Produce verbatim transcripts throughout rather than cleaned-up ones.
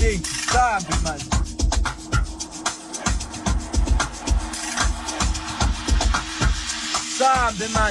King, Sambi man. Sambi man.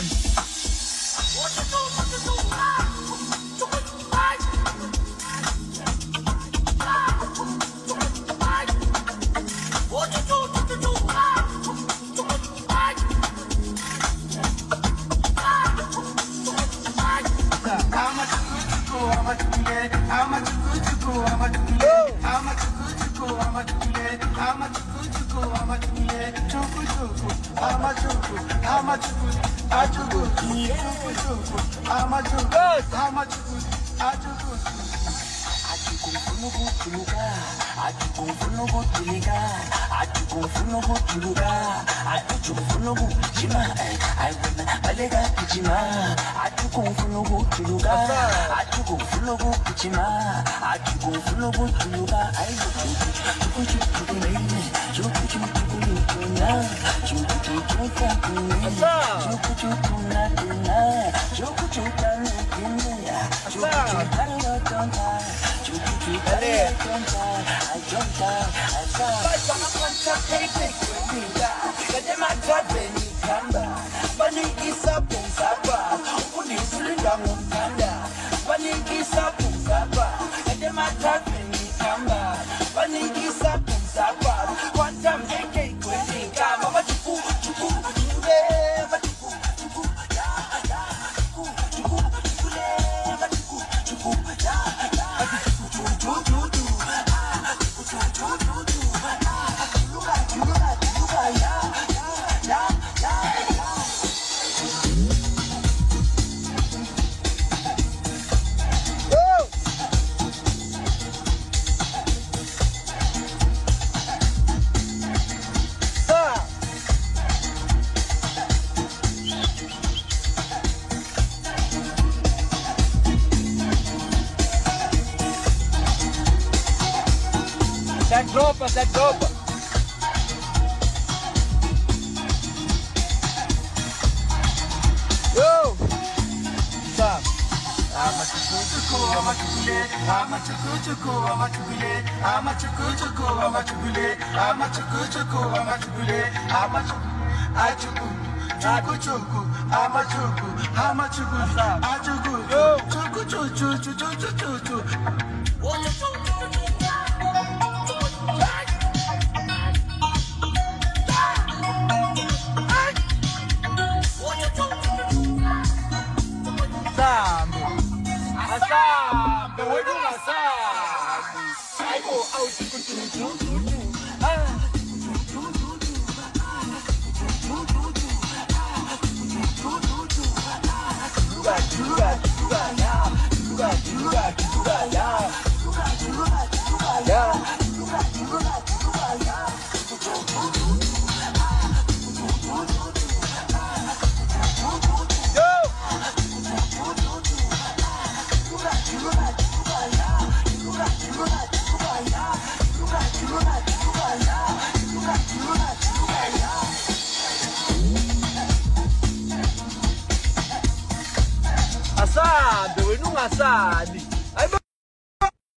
That dropa, that dropa. Yo! Sam. I'm a chukuchuku, I'm a chukule, I'm a chukuchuku, I'm a chukule, I'm a chukuchuku, I'm a chukule, I'm a chukuchuku, I'm a chukule, I'm a chuku, chuku, chuku, I'm a chuku, I'm a chuku, I'm a chuku, chuku, chuku, chuku, chuku, chuku. Asado, e não assado.